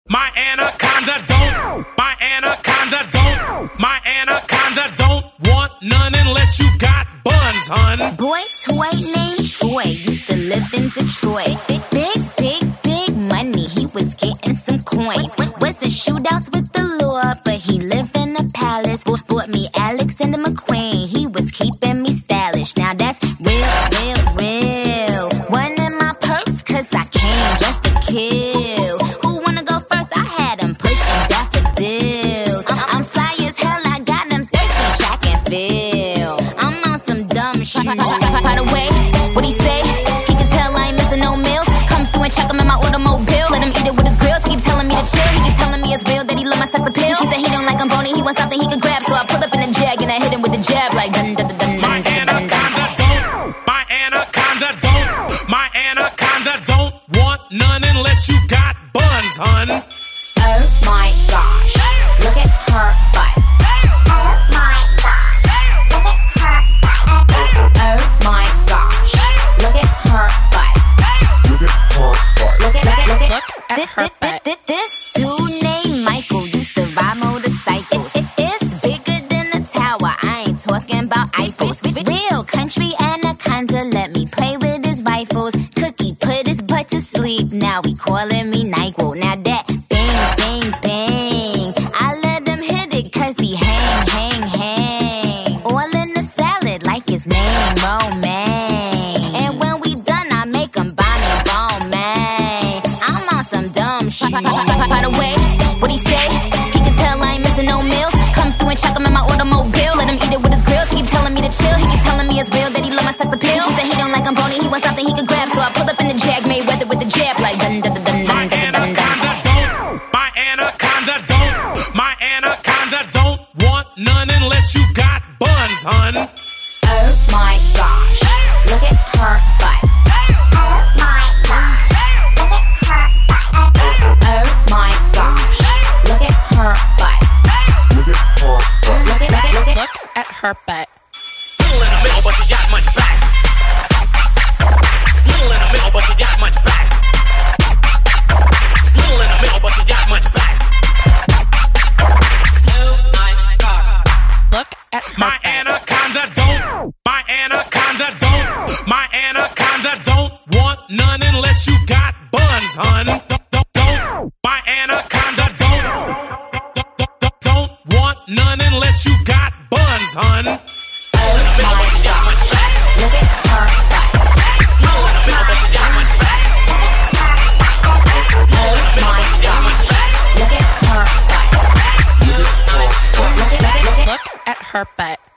My anaconda don't. My anaconda don't. My anaconda don't want none unless you got buns, hun. Boy toy named Troy used to live in Detroit. Big money, he was getting some coins. Was the shootouts with the law, but he lived in a palace. Bought me Alexander McQueen, he was keeping me stylish. Now that's real. One in my purse, cause I came just to kill. Who wanna go first? I had him pushing daffodils. I'm fly as hell, I got him thirsty track and field. I'm on some dumb shit. By the way, what he say? He can tell I ain't missing no meals. Come through and check him in my automobile. Let him eat it with his grills. He keep telling me to chill. He keep telling me it's real that he love my sex appeal. He said he don't like I'm bony, he wants something he can grab. So I pull up in a jag and I hit him with the jab like dun dun dun dun dun dun dun dun. My anaconda don't. My anaconda don't want none unless you got buns, hun. Oh my gosh, look at her butt. Oh my gosh, look at her butt. Oh my gosh, look at her butt. Look at her butt. This dude named Michael used to ride motorcycles. It's bigger than a tower, I ain't talking about Eiffels. Real country anaconda let me play with his rifles. Cookie put his butt to sleep, now he calling me NyQuil. Now that bang, I let him hit it cause he hang. All in the salad like his name Romaine. And when we done, I make him Bonnie Bowman. I'm on some dumb shit. By the way, what he say? He can tell I ain't missing no meals. Come through and check him in my automobile. Let him eat it with his grills. He keep telling me to chill. He keep telling me it's real that he love my sex appeal. He said he don't like I'm bony, he wants something he can grab. So I pull up in the jag, made weather with the jab like dun dun dun dun dun dun dun. My anaconda don't. My anaconda don't want none unless you got buns, hun. Oh my gosh, look at her butt. Oh my gosh, look at her butt. Oh my gosh, look at her butt. Look at her butt. Little in the middle, but you got much back. Little in the middle, but you got much back. Little in the middle, but you got much back. Oh my God. Look at her My anaconda don't. My anaconda don't. My anaconda don't want none unless you got buns, hun. Don't. My anaconda don't want none unless you got buns, hun. Oh my gosh, look at her butt. Oh my gosh, look at her butt. Look at her butt.